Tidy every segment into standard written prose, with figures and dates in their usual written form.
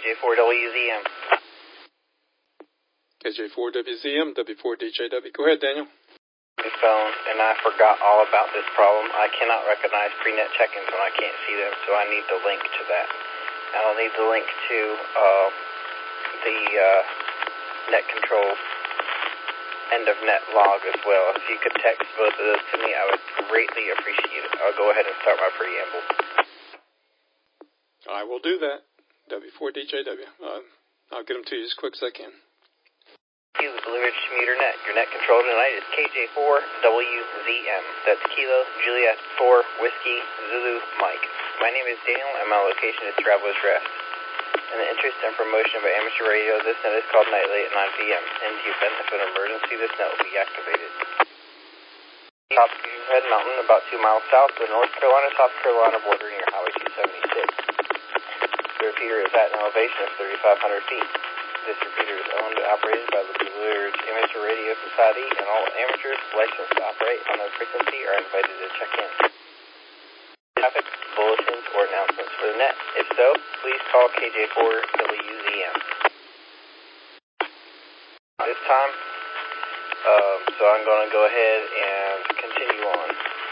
KJ4WZM. KJ4WZM, W4DJW. Go ahead, Daniel. Phone, and I forgot all about this problem. I cannot recognize pre-net check-ins when I can't see them, so I need the link to that. I'll need the link to the net control end of net log as well. If you could text both of those to me, I would greatly appreciate it. I'll go ahead and start my preamble. I will do that. W4DJW. I'll get them to you as quick as I can. The Blue Ridge Commuter Net. Your net control tonight is KJ4WZM. That's Kilo Juliet 4 Whiskey Zulu Mike. My name is Daniel, and my location is Traveler's Rest. In the interest and promotion of amateur radio, this net is called Nightly at 9 p.m. In the event of an emergency, this net will be activated. Top Head Mountain, about 2 miles south of the North Carolina-South Carolina border near Highway 276. The repeater is at an elevation of 3,500 feet. This repeater is owned and operated by the Blue Ridge Amateur Radio Society, and all amateurs licensed to operate on the frequency are invited to check in. Traffic, bulletins, or announcements for the net. If so, please call KJ4WZM. This time, so I'm going to go ahead and continue on.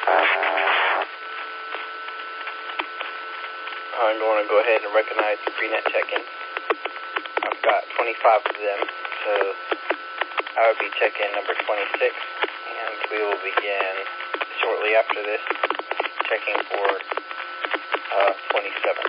I'm going to go ahead and recognize the pre-net check-in. I've got 25 of them, so I would be check-in number 26, and we will begin shortly after this, checking for 27.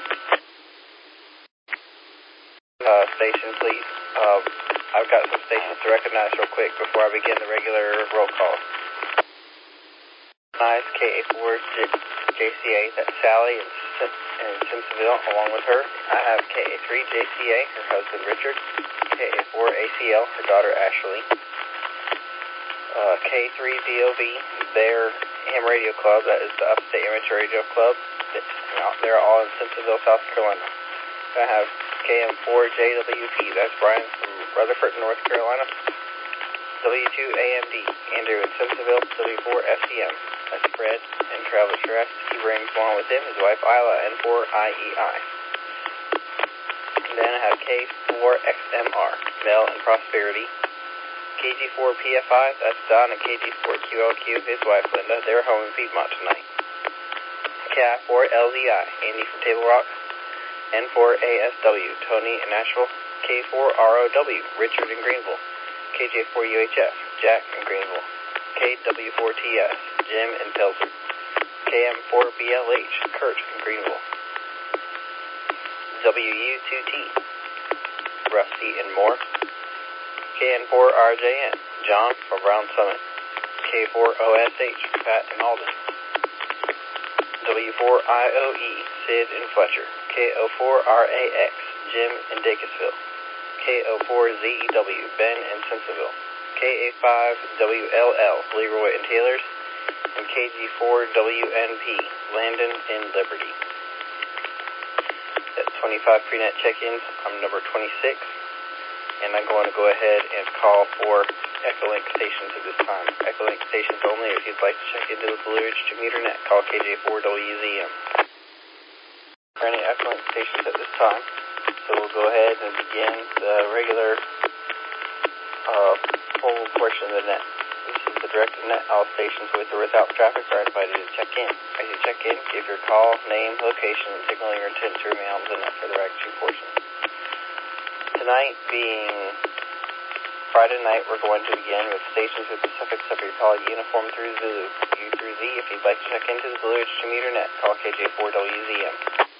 Station, please. I've got some stations to recognize real quick before I begin the regular roll call. Recognize KA4JCA, that's Sally in Simpsonville, along with her. I have KA3JCA, her husband Richard. KA4ACL, her daughter Ashley. K3DOV, their ham radio club, that is the Upstate Amateur Radio Club. They're all in Simpsonville, South Carolina. I have KM4JWP, that's Brian from Rutherford, North Carolina. W2AMD, Andrew in Simpsonville. W4FCM, that's Fred in Traveler's Rest. He brings along with him his wife Isla, N4IEI. And then I have K4XMR, Mel in Prosperity. KG4PFI, that's Don, and KG4QLQ, his wife Linda. They're home in Piedmont tonight. KI4LZI, Andy from Table Rock. N4ASW, Tony in Nashville. K4ROW, Richard in Greenville. KJ4UHF, Jack in Greenville. KW4TS, Jim in Pelzer. KM4BLH, Kurt in Greenville. WU2T, Rusty and Moore. KN4RJN, John from Brown Summit. K4OSH, Pat in Alden. W4IOE, Sid in Fletcher. KO4RAX, Jim in Dacusville. KO4ZEW, Ben in Simpsonville. KA5WLL, Leroy in Taylors. And KG4WNP, Landon in Liberty. That's 25 pre-net check-ins. I'm number 26. And I'm going to go ahead and call for Echolink stations at this time. Echolink stations only. If you'd like to check into the Blue Ridge Meter Net, call KJ4WZM. For any Echolink stations at this time, so we'll go ahead and begin the regular full portion of the net. This is the directed net. All stations with or without traffic are invited to check in. As you check in, give your call, name, location, and signal your intent to remain on the net for the Rag 2 portion. Tonight being Friday night, we're going to begin with stations with the suffix of your call uniform through Zulu. U through Z, if you'd like to check into the Blue Ridge Meter Net, call KJ4WZM.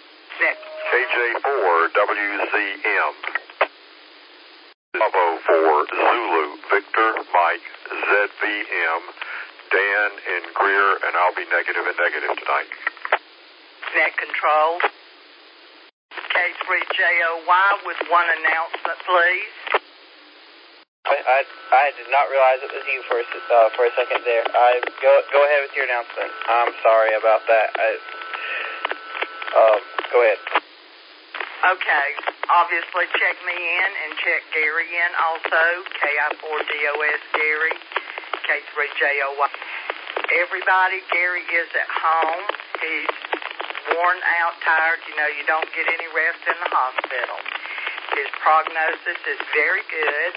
KJ4WZM. Bravo for Zulu, Victor, Mike, ZVM, Dan in Greer, and I'll be negative and negative tonight. Net control. K3JOY with one announcement, please. I did not realize it was you for a second there. Go ahead with your announcement. I'm sorry about that. Go ahead. Okay. Obviously, check me in and check Gary in also. KI4DOS Gary, K3JOY. Everybody, Gary is at home. He's worn out, tired. You don't get any rest in the hospital. His prognosis is very good.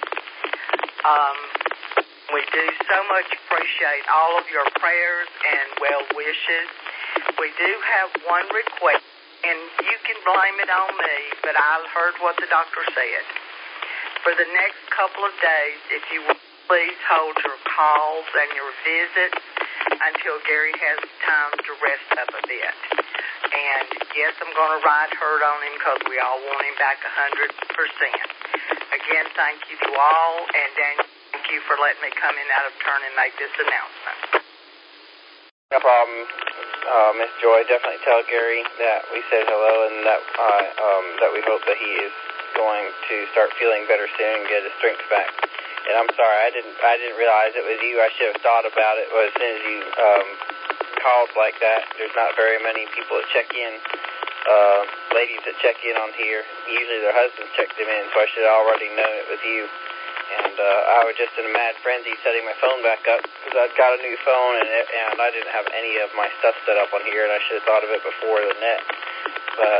We do so much appreciate all of your prayers and well wishes. We do have one request, and you can blame it on me, but I heard what the doctor said. For the next couple of days, if you will please hold your calls and your visits until Gary has time to rest up a bit. And yes, I'm going to ride herd on him because we all want him back 100%. Again, thank you to all, and Daniel, thank you for letting me come in out of turn and make this announcement. No problem, Miss Joy. Definitely tell Gary that we said hello and that we hope that he is going to start feeling better soon and get his strength back. And I'm sorry, I didn't realize it was you. I should have thought about it as soon as you called like that. There's not very many people that check in, ladies that check in on here. Usually their husbands check them in, so I should have already known it was you. And I was just in a mad frenzy setting my phone back up because I'd got a new phone and I didn't have any of my stuff set up on here, and I should have thought of it before the net. But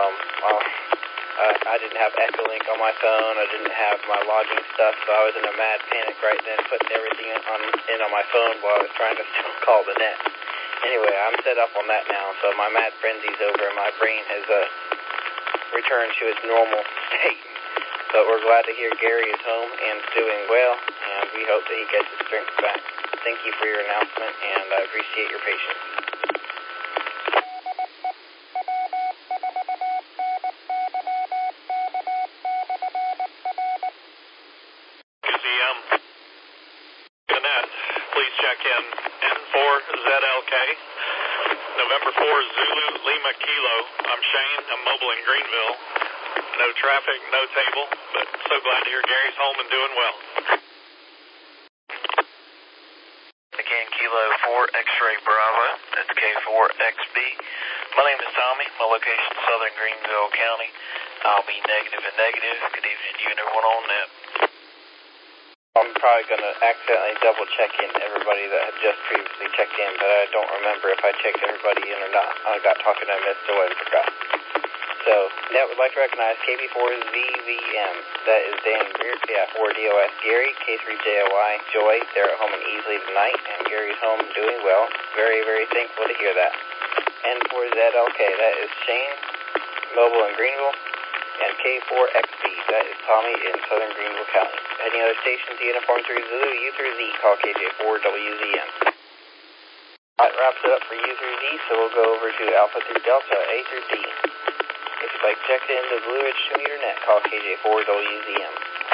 I didn't have Echolink on my phone. I didn't have my logging stuff, so I was in a mad panic right then, putting everything on my phone while I was trying to still call the net. Anyway, I'm set up on that now, so my mad frenzy's over and my brain has returned to its normal state. But we're glad to hear Gary is home and doing well, and we hope that he gets his strength back. Thank you for your announcement, and I appreciate your patience. Please check in N4ZLK, November 4 Zulu Lima Kilo. I'm Shane. I'm mobile in Greenville. No traffic, no table, but so glad to hear Gary's home and doing well. Again, Kilo 4 X-Ray Bravo. That's K4XB. My name is Tommy. My location is Southern Greenville County. I'll be negative and negative. Good evening to you and everyone on net. I'm probably going to accidentally double check in everybody that had just previously checked in, but I don't remember if I checked everybody in or not. I got talking to Miss Joy and forgot. So, Net would like to recognize KB4ZVM. That is Dan Greer, KI4DOS Gary, K3JOI Joy. They're at home and easily tonight, and Gary's home doing well. Very, very thankful to hear that. N4ZLK, that is Shane, mobile in Greenville. And K4XB, that is Tommy in Southern Greenville County. Any other stations, Uniform 3 Zulu, U through Z, call KJ4WZM. That wraps it up for U through Z, so we'll go over to Alpha through Delta, A through D. If you'd like to check into the Blue Ridge 2-meter net, call KJ4WZM.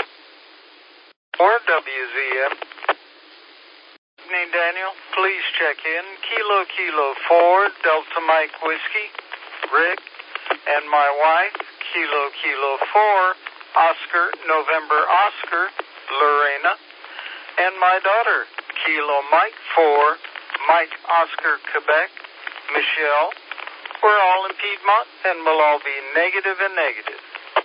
4WZM. Evening, Daniel. Please check in. Kilo 4, Delta Mike Whiskey, Rick, and my wife, Kilo 4, Oscar, November Oscar, Lorena, and my daughter, Kilo Mike 4, Mike Oscar, Quebec, Michelle. We're all in Piedmont, and we'll all be negative and negative.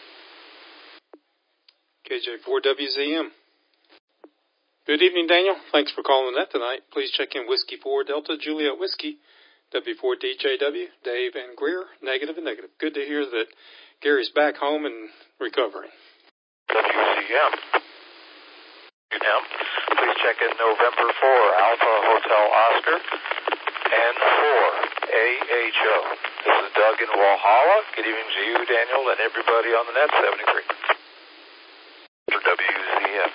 KJ4WZM. Good evening, Daniel. Thanks for calling that tonight. Please check in Whiskey 4 Delta Juliet Whiskey, W4DJW, Dave and Greer, negative and negative. Good to hear that Gary's back home and recovering. WCM. Please check in November 4 Alpha Hotel Oscar and 4 AHO. This is Doug in Walhalla. Good evening to you, Daniel, and everybody on the net 73. For WCM.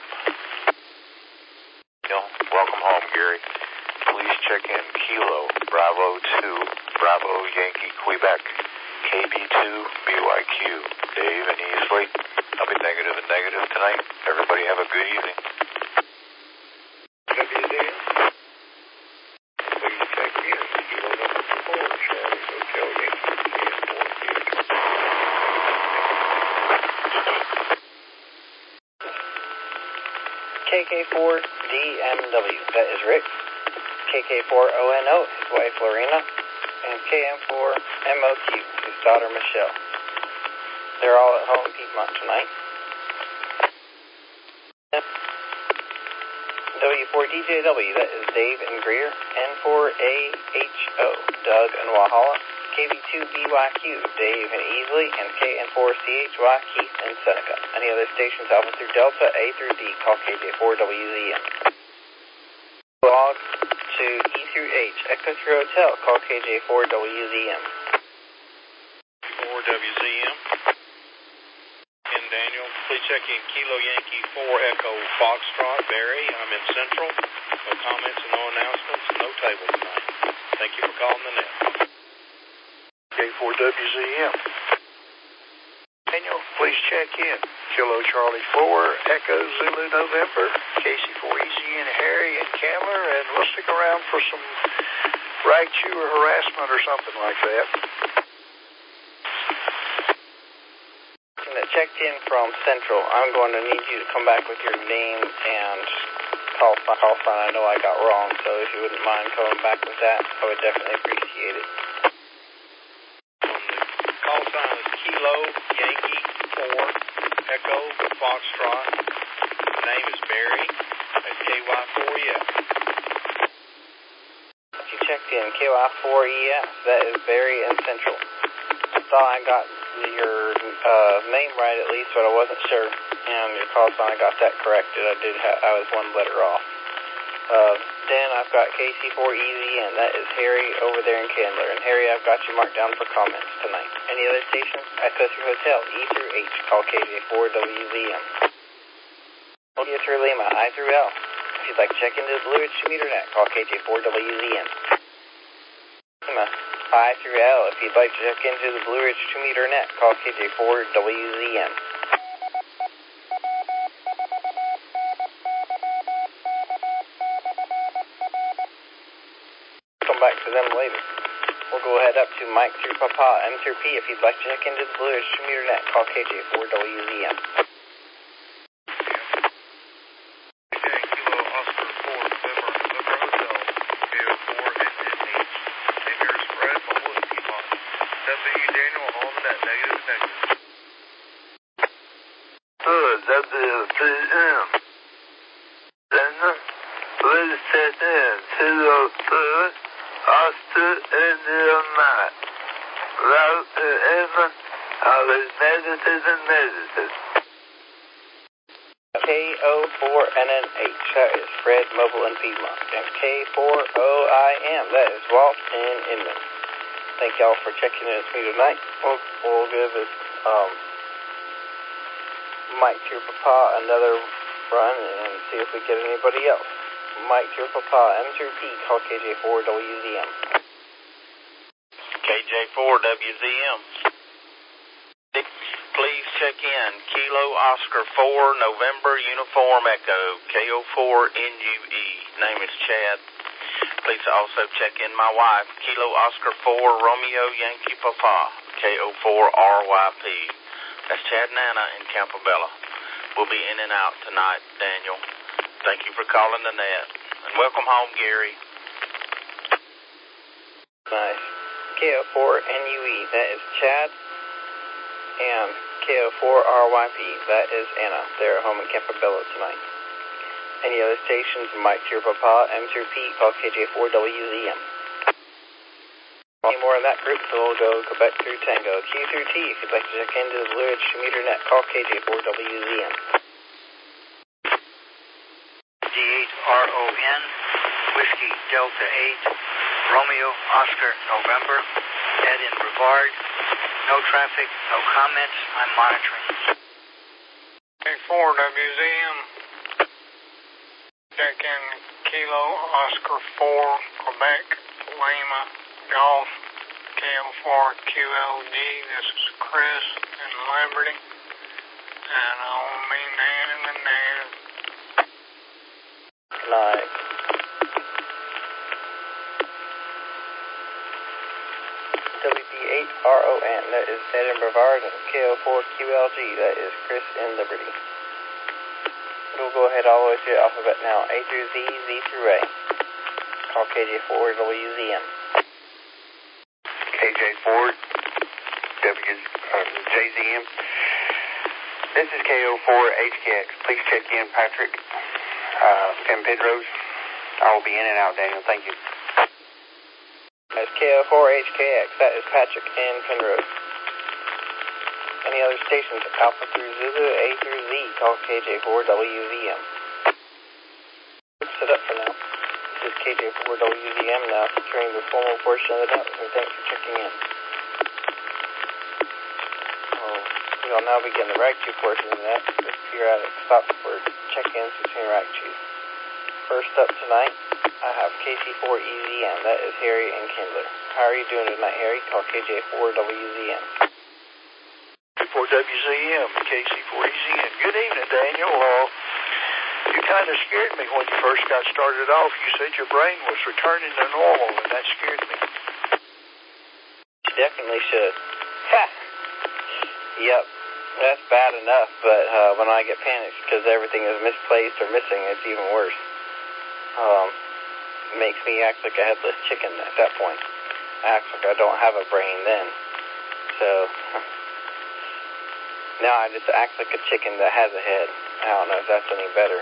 Welcome home, Gary. Please check in Kilo Bravo 2 Bravo Yankee Quebec KB2 BYQ Dave and Easley. I'll be negative and negative tonight. Everybody have a good evening. WZM. Please check in Kilo number 4 Charlie Hotel Yankee KK4DMW, that is Rick. KK4ONO, his wife Lorena. And KM4MOQ, his daughter Michelle. They're all at home in Piedmont tonight. W4DJW, that is Dave and Greer. N4AHO, Doug and Walhalla. KB2BYQ, Dave and Easley, and KN4CHY, Keith and Seneca. Any other stations Alpha through Delta, A through D, call KJ4WZM. Log to E through H, Echo through Hotel, call KJ4WZM. 4WZM. And Daniel, please check in Kilo Yankee 4 Echo Foxtrot, Barry. I'm in Central. No comments and no announcements, no table tonight. Thank you for calling the net. K4WZM. Daniel, please check in. Kilo Charlie 4, Echo Zulu November, KC4 Easy and Harry and Candler, and we'll stick around for some rag chew or harassment or something like that. Checked in from Central. I'm going to need you to come back with your name and call sign I know I got wrong, so if you wouldn't mind coming back with that, I would definitely appreciate it. The call sign is Kilo Yankee 4 Echo Foxtrot. The name is Barry. That's KY4EF. You checked in KY4EF. That is Barry and Central. I thought I got your name right at least, but I wasn't sure. And your call sign, I got that corrected. I was one letter off. Then I've got KC4EZN. That is Harry over there in Candler. And Harry, I've got you marked down for comments tonight. Any other stations? Echo through Hotel, E through H, call KJ4WZM. India through Lima, I through L. If you'd like to check into the Blue Ridge Meter Net, call KJ4WZM. Lima, I through L. If you'd like to check into the Blue Ridge 2-meter net, call KJ4WZM. Come back to them later. We'll go ahead up to Mike through Papa, M through P. If you'd like to check into the Blue Ridge 2-meter net, call KJ4WZM. WZM. Then please check in Kilo 2 Oscar India Night. Route to Evan, I was negative and negative. KO4NNH, that is Fred Mobile in Piedmont. And K4OIM, that is Walt in Inman. Thank y'all for checking in with me tonight. We'll give this Mike through Papa another run and see if we get anybody else. Mike through Papa, M through P, call KJ4WZM. KJ4WZM. Please check in Kilo Oscar 4 November Uniform Echo KO4NUE. Name is Chad. Please also check in my wife Kilo Oscar 4 Romeo Yankee Papa KO4RYP. That's Chad and Anna in Campobella. We'll be in and out tonight, Daniel. Thank you for calling the net. And welcome home, Gary. Nice. KO4NUE, that is Chad. And KO4RYP, that is Anna. They're at home in Campobella tonight. Any other stations, Mike through Papa, M through P, call KJ4WZM. Any more in that group, so we'll go Quebec through Tango. Q through T, if you'd like to check into the Blue Ridge meter net, call KJ4WZM. D8RON, Whiskey Delta 8, Romeo Oscar November, Ed in Brevard. No traffic, no comments, I'm monitoring. K4WZM. Check in Kilo Oscar 4, Quebec, Lima, Golf, KO4QLD. This is Chris in Liberty. And I'll be native and native. Nice. WD8RON, that is Ed in Brevard, and KO4QLG, that is Chris in Liberty. We'll go ahead all the way through the alphabet now. A through Z, Z through A. Call KJ4WZM. KJ4JZM. This is KO4HKX. Please check in Patrick in Pedros. I will be in and out, Daniel. Thank you. Nice, KO4HKX. That is Patrick in Penrose. Any other stations, Alpha through Zulu, A through Z, call KJ4WZM. Set up for now. This is KJ4WZM now, securing the formal portion of the network. Thanks for checking in. We will now begin the Rag 2 portion of the net. This periodic stop for check-ins between Rag 2s. First up tonight, I have KC4EZM. That is Harry and Kindler. How are you doing tonight, Harry? Call KJ4WZM. 4WZM, KC4EZM. Good evening, Daniel. You kind of scared me when you first got started off. You said your brain was returning to normal, and that scared me. You definitely should. Ha! Yep, that's bad enough, but when I get panicked because everything is misplaced or missing, it's even worse. It makes me act like a headless chicken at that point. I act like I don't have a brain then. So... now I just act like a chicken that has a head. I don't know if that's any better.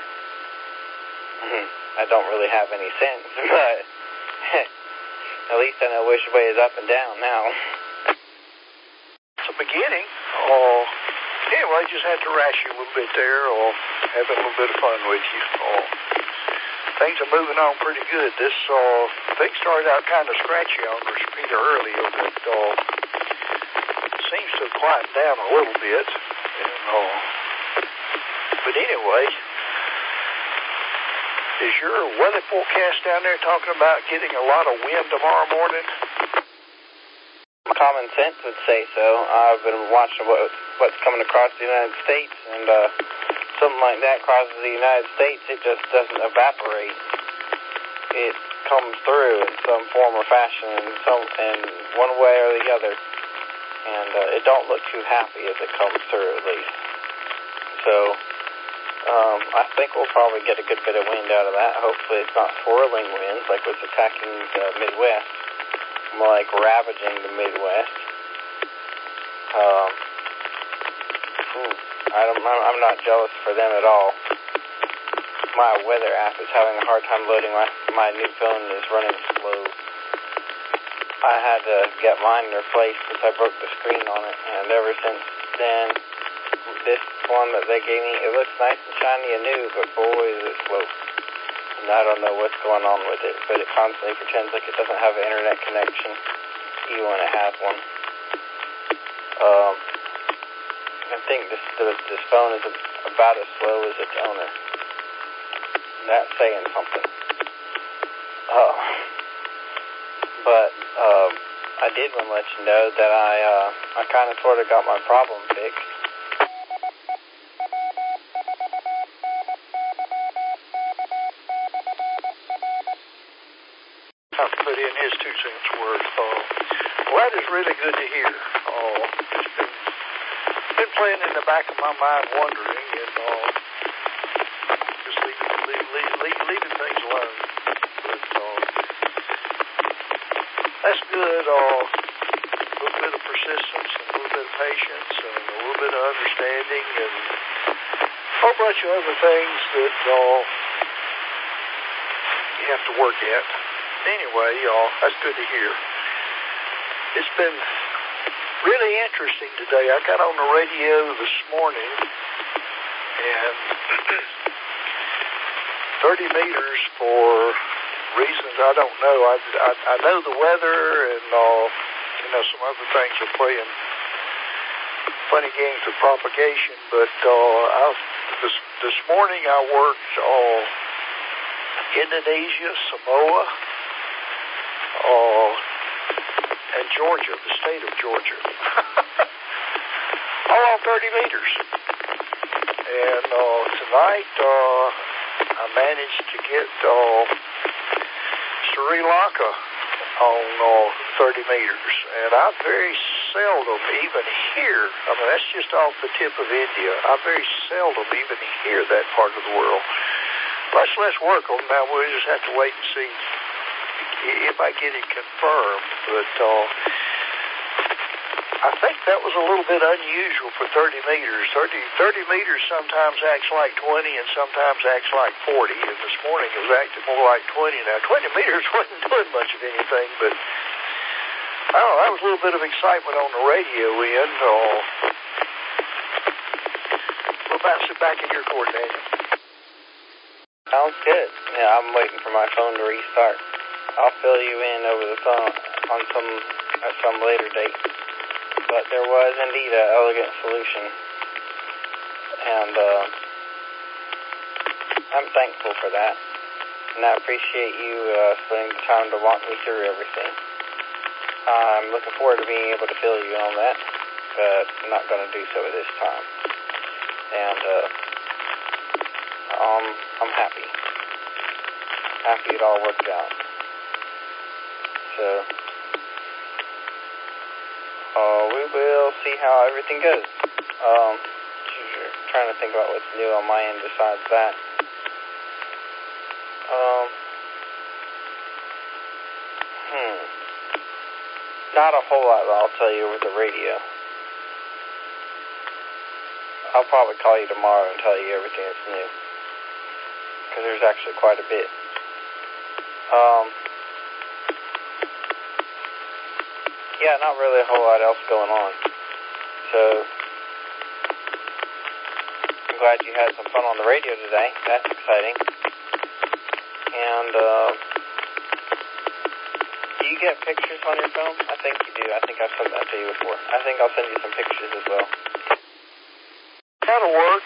I don't really have any sense, but at least I know which way is up and down now. It's a beginning. Anyway, just had to rash you a little bit there, or having a little bit of fun with you. Things are moving on pretty good. This thing started out kind of scratchy on Repeater earlier, but seems to have quieted down a little bit. But anyway, is your weather forecast down there talking about getting a lot of wind tomorrow morning? Common sense would say so. I've been watching what's coming across the United States, and something like that crosses the United States, it just doesn't evaporate. It comes through in some form or fashion, in one way or the other. And it don't look too happy as it comes through, at least. So, I think we'll probably get a good bit of wind out of that. Hopefully it's not swirling winds like what's attacking the Midwest. More like ravaging the Midwest. I'm not jealous for them at all. My weather app is having a hard time loading. My new phone is running slow. I had to get mine replaced since I broke the screen on it, and ever since then, this one that they gave me, it looks nice and shiny and new, but boy is it slow. And I don't know what's going on with it, but it constantly pretends like it doesn't have an internet connection, even when it has one. I think this phone is about as slow as its owner. That's saying something. But I did want to let you know that I kind of sort of got my problem fixed. I've put in his 2 cents worth. Well, that is really good to hear. It's been playing in the back of my mind, wondering, and just leaving things alone. But that's good. A little bit of persistence, a little bit of patience, and a little bit of understanding, and a whole bunch of other things that you have to work at. Anyway, that's good to hear. It's been really interesting today. I got on the radio this morning, and 30 meters for reasons I don't know. I know the weather and some other things are playing funny games of propagation, but this morning I worked Indonesia, Samoa, and Georgia, the state of Georgia. All on 30 meters. And tonight I managed to get Sri Lanka on 30 meters. And I very seldom even hear, that's just off the tip of India. I very seldom even hear that part of the world. Much less work on that. We'll just have to wait and see if I get it confirmed. But I think that was a little bit unusual for 30 meters. 30 meters sometimes acts like 20 and sometimes acts like 40. And this morning it was acting more like 20. Now, 20 meters wasn't doing much of anything, but Oh, that was a little bit of excitement on the radio end. We'll bounce it back in your court, Daniel. Sounds good. Yeah, I'm waiting for my phone to restart. I'll fill you in over the phone at some later date. But there was indeed an elegant solution. And I'm thankful for that. And I appreciate you spending the time to walk me through everything. I'm looking forward to being able to fill you in on that, but I'm not going to do so at this time. And I'm happy. Happy it all worked out. So, we will see how everything goes. Trying to think about what's new on my end besides that. Not a whole lot that I'll tell you over the radio. I'll probably call you tomorrow and tell you everything that's new. Because there's actually quite a bit. Yeah, not really a whole lot else going on. So, I'm glad you had some fun on the radio today. That's exciting. And, do you get pictures on your phone? I think you do. I think I've sent that to you before. I think I'll send you some pictures as well. That'll work.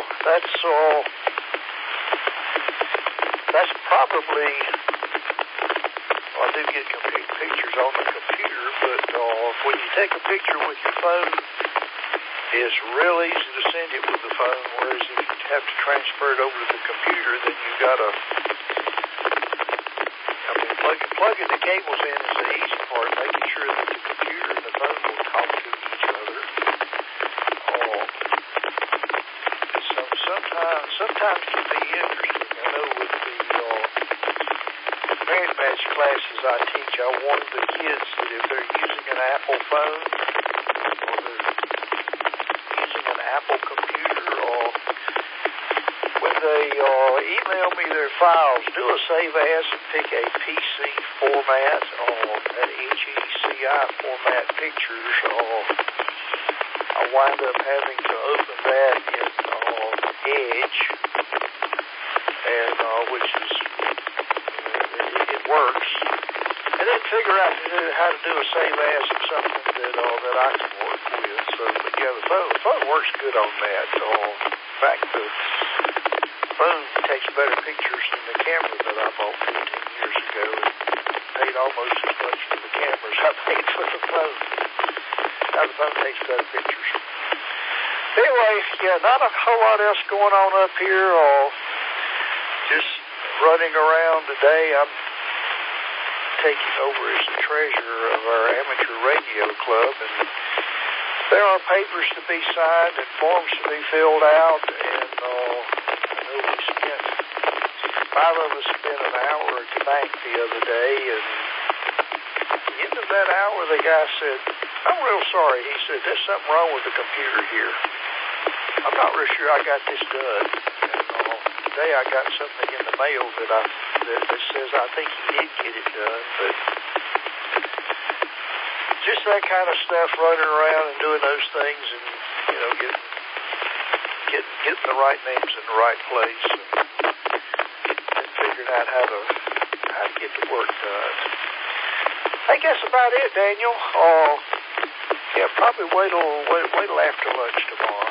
That's probably, I do get pictures on the computer, but when you take a picture with your phone, it's real easy to send it with the phone, whereas if you have to transfer it over to the computer, then you've got to, plugging the cables in is the easy part, making sure that the computer and the phone will talk to each other. Sometimes it can be interesting. I know with the merit match classes I teach, I warn the kids that if they're using an Apple phone or they're using an Apple computer, or when they email me their files, do a save as and pick a PC format or an HECI format pictures, or I wind up having to open that in Edge, and which is, it works, and then figure out how to do a save as of something that I can work with. So, but yeah, the phone works good on that. In fact, the phone takes better pictures than the camera that I bought 15 years ago, and paid almost as much for the cameras I paid for the phone. Now the phone takes better pictures. Anyway, yeah, not a whole lot else going on up here. Just running around today. I'm taking over as the treasurer of our amateur radio club, and there are papers to be signed and forms to be filled out, and I know we spent, 5 of us spent an hour at the bank the other day, and at the end of that hour, the guy said, "I'm real sorry." He said, "There's something wrong with the computer here. I'm not real sure I got this done." And today I got something in the mail that says I think he did get it done, but just that kind of stuff, running around and doing those things, and getting the right names in the right place, and figuring out how to get the work done. I guess about it, Daniel. Yeah, probably wait till after lunch tomorrow.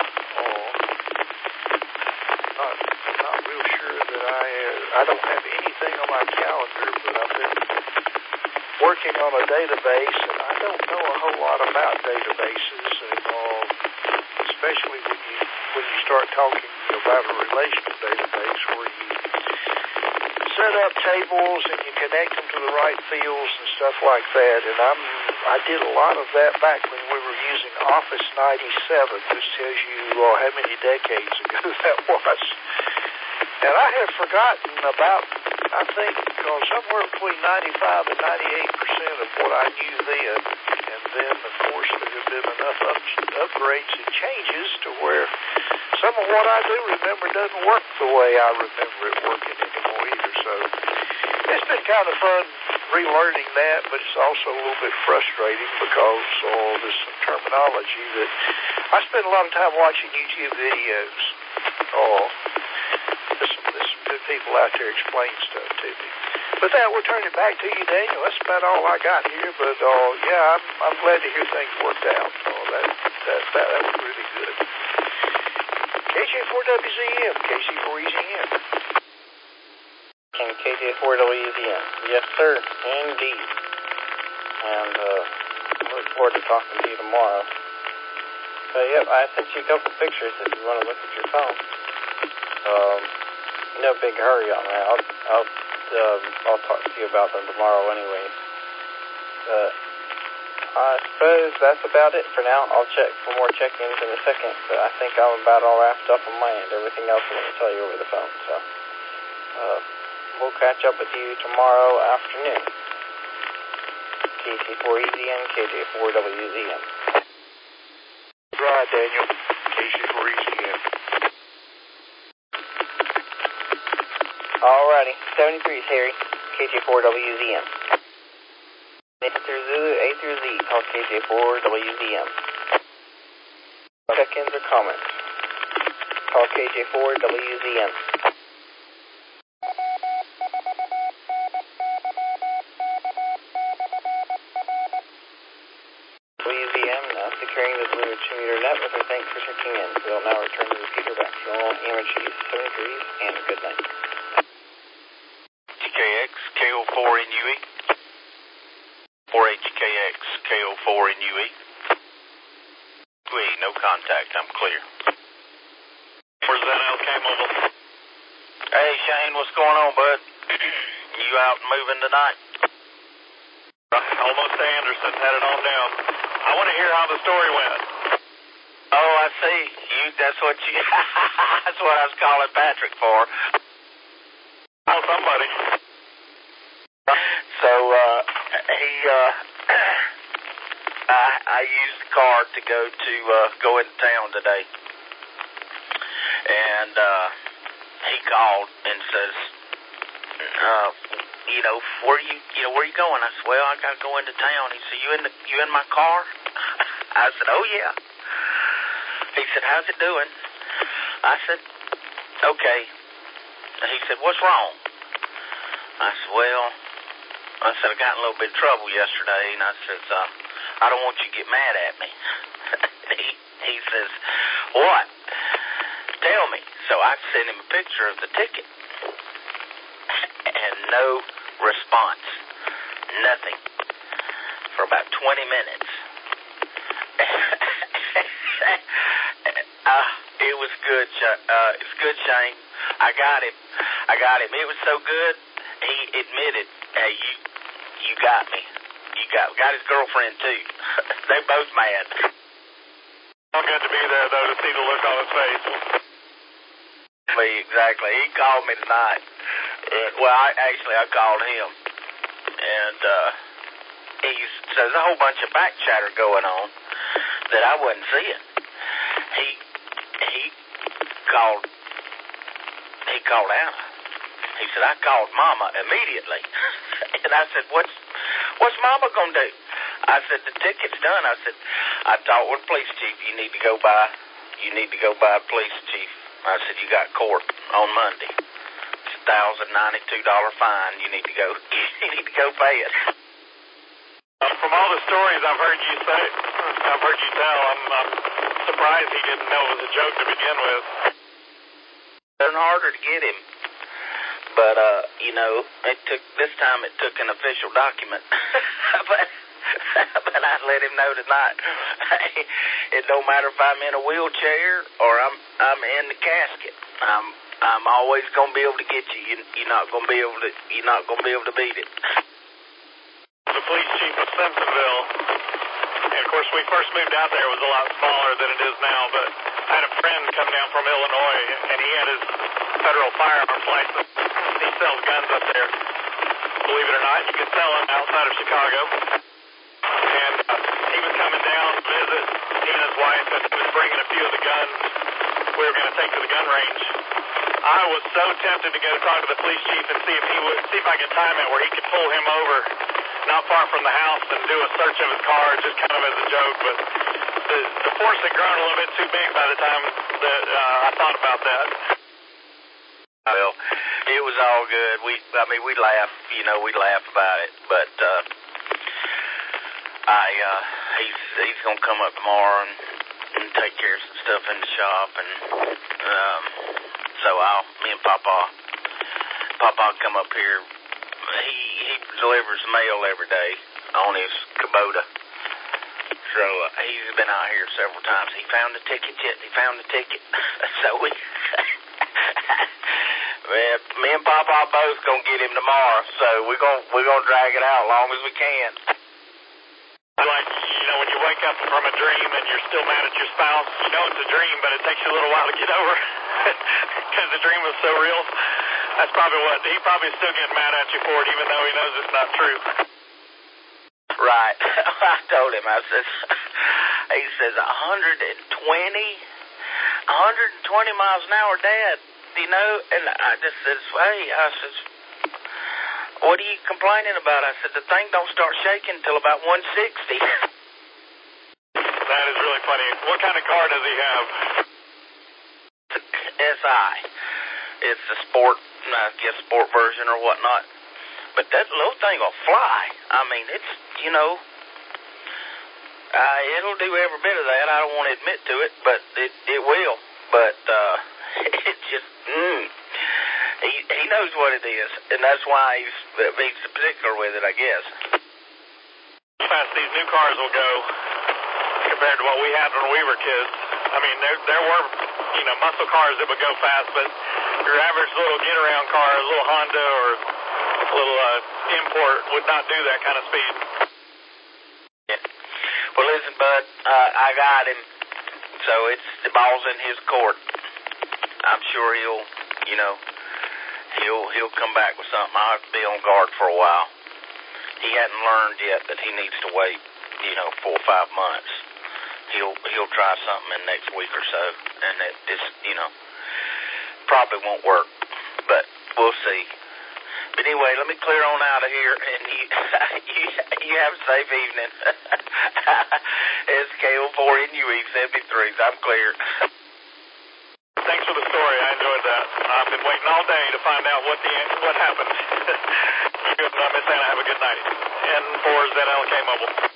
Not real sure that I don't have anything on my calendar, but I've been working on a database, and I don't know a whole lot about databases, and especially when you start talking about a relational database where you set up tables and you connect them to the right fields and stuff like that. And I did a lot of that back when we were using Office 97, which tells you how many decades ago that was. And I have forgotten about, I think, somewhere between 95 and 98% of what I knew then. And then, of course, there have been enough upgrades and changes to where some of what I do remember doesn't work the way I remember it working anymore either. So it's been kind of fun relearning that, but it's also a little bit frustrating because there's some terminology that I spend a lot of time watching YouTube videos. There's some good people out there explaining stuff to me. With that, we'll turn it back to you, Daniel. That's about all I got here. But yeah, I'm glad to hear things worked out. That was really good. KJ4WZM, KC4EZM. KJ4WZM. Yes, sir. Indeed. And I look forward to talking to you tomorrow. But yep, I sent you a couple pictures if you want to look at your phone. No big hurry on that. I'll talk to you about them tomorrow anyway. But I suppose that's about it for now. I'll check for more check-ins in a second, but I think I'm about all wrapped up on my end. Everything else I'm going to tell you over the phone. So we'll catch up with you tomorrow afternoon. KC4EZM, KJ4WZM. Right, Daniel. KC4EZM. Alrighty. 73 is Harry. KJ4WZM. A through Zulu, A through Z. Call KJ4WZM. Check-ins or comments. Call KJ4WZM. WZM now securing the Blue Ridge Meter net with our thanks for checking in. We'll now return the repeater back to normal amplitude 73s and good night. HKX, KO4 in UE. 4HKX, KO4 in UE. No contact, I'm clear. Where's that LK mobile? Hey, Shane, what's going on, bud? You out moving tonight? Almost to Anderson, headed on down. I want to hear how the story went. Oh, I see. That's what I was calling Patrick for. Oh, somebody. So, I used the car to go into town today. And, he called and says, where you going? I said, well, I gotta go into town. He said, you in my car? I said, oh yeah. He said, how's it doing? I said, okay. He said, what's wrong? I said, well, I got in a little bit of trouble yesterday, and I said, I don't want you to get mad at me. he says, what? Tell me. So I sent him a picture of the ticket. And no response. Nothing. For about 20 minutes. It was good. It's good, Shane. I got him. It was so good. He admitted, hey, you got me. Got his girlfriend too. They both mad. Not good to be there though to see the look on his face. Exactly. He called me tonight. Well, I called him, and there's a whole bunch of back chatter going on that I wasn't seeing. He called Anna. He said, I called Mama immediately. And I said, what's Mama gonna do? I said, the ticket's done. I said, I talked with the police chief. You need to go by police chief. I said, you got court on Monday. It's $1,092 fine. You need to go pay it. From all the stories I've heard you tell, I'm surprised he didn't know it was a joke to begin with. It's harder to get him. But, this time it took an official document. But I let him know tonight. It don't matter if I'm in a wheelchair or I'm in the casket. I'm always gonna be able to get you. You're not gonna be able to beat it. The police chief of Simpsonville, and of course we first moved out there, it was a lot smaller than it is now, but I had a friend come down from Illinois and he had his federal firearms license. He sells guns up there. Believe it or not, you can sell them outside of Chicago. And he was coming down to visit, he and his wife, and he was bringing a few of the guns we were going to take to the gun range. I was so tempted to go talk to the police chief and see if I could time it where he could pull him over not far from the house and do a search of his car just kind of as a joke, but the force had grown a little bit too big by the time that I thought about that. Well, it was all good. We laughed, we laughed about it, but he's gonna come up tomorrow and take care of some stuff in the shop, and so me and Papa come up here. He delivers mail every day on his Kubota. So he's been out here several times. He found the ticket yet. So me and Papa both gonna get him tomorrow. So we're gonna drag it out as long as we can. Like, when you wake up from a dream and you're still mad at your spouse, it's a dream, but it takes you a little while to get over because the dream was so real. That's probably what he probably still getting mad at you for it, even though he knows it's not true. Right. I told him, he says 120 miles an hour, Dad, and I just said, what are you complaining about? I said, the thing don't start shaking until about 160. That is really funny. What kind of car does he have? SI. It's the sport version or whatnot. But that little thing will fly. I mean, it's, it'll do every bit of that. I don't want to admit to it, but it will. But it just, he knows what it is, and that's why he's particular with it, I guess. How fast these new cars will go compared to what we had when we were kids. I mean, there were, muscle cars that would go fast, but your average little get-around car, a little Honda or a little import would not do that kind of speed. Yeah. Well, listen, Bud, I got him, so the ball's in his court. I'm sure he'll come back with something. I'll have to be on guard for a while. He hadn't learned yet that he needs to wait, 4 or 5 months. He'll try something in next week or so, and it just, probably won't work, but we'll see. But anyway, let me clear on out of here, and you have a safe evening. It's KO4NUE 73s. I'm clear. Thanks for the story. I enjoyed that. I've been waiting all day to find out what happened. Miss Anna, have a good night. N4ZLK Mobile.